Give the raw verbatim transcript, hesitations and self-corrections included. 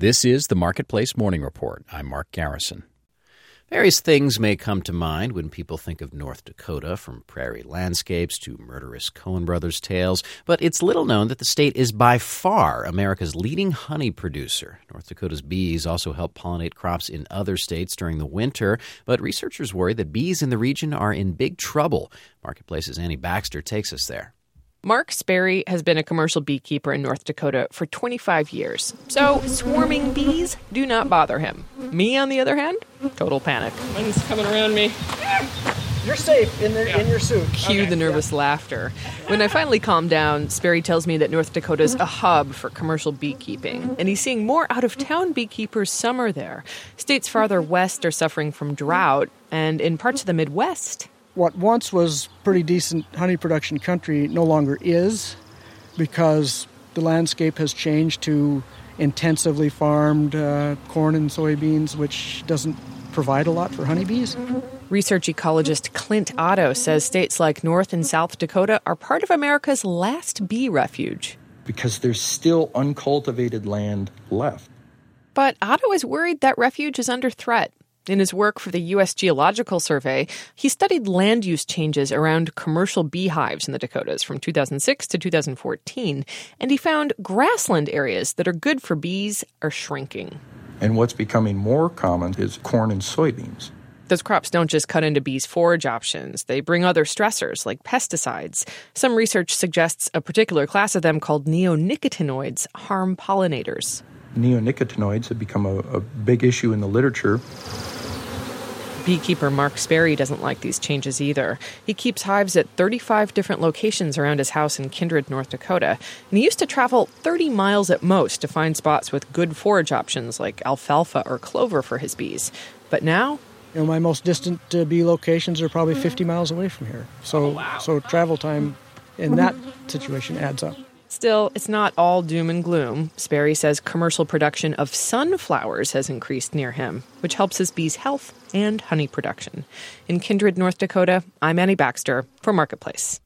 This is the Marketplace Morning Report. I'm Mark Garrison. Various things may come to mind when people think of North Dakota, from prairie landscapes to murderous Coen Brothers tales, but it's little known that the state is by far America's leading honey producer. North Dakota's bees also help pollinate crops in other states during the winter, but researchers worry that bees in the region are in big trouble. Marketplace's Annie Baxter takes us there. Mark Sperry has been a commercial beekeeper in North Dakota for twenty-five years, so swarming bees do not bother him. Me, on the other hand, total panic. One's coming around me. You're safe in the, yeah. in your suit. Cue okay. the nervous yeah. laughter. When I finally calm down, Sperry tells me that North Dakota's a hub for commercial beekeeping, and he's seeing more out-of-town beekeepers summer there. States farther west are suffering from drought, and in parts of the Midwest, what once was pretty decent honey production country no longer is, because the landscape has changed to intensively farmed uh, corn and soybeans, which doesn't provide a lot for honeybees. Research ecologist Clint Otto says states like North and South Dakota are part of America's last bee refuge. Because there's still uncultivated land left. But Otto is worried that refuge is under threat. In his work for the U S Geological Survey, he studied land use changes around commercial beehives in the Dakotas from two thousand six to two thousand fourteen, and he found grassland areas that are good for bees are shrinking. And what's becoming more common is corn and soybeans. Those crops don't just cut into bees' forage options. They bring other stressors like pesticides. Some research suggests a particular class of them called neonicotinoids harm pollinators. Neonicotinoids have become a, a big issue in the literature. Beekeeper Mark Sperry doesn't like these changes either. He keeps hives at thirty-five different locations around his house in Kindred, North Dakota, and he used to travel thirty miles at most to find spots with good forage options like alfalfa or clover for his bees. But now, you know, my most distant uh, bee locations are probably fifty miles away from here. So, oh, wow. so travel time in that situation adds up. Still, it's not all doom and gloom. Sperry says commercial production of sunflowers has increased near him, which helps his bees' health and honey production. In Kindred, North Dakota, I'm Annie Baxter for Marketplace.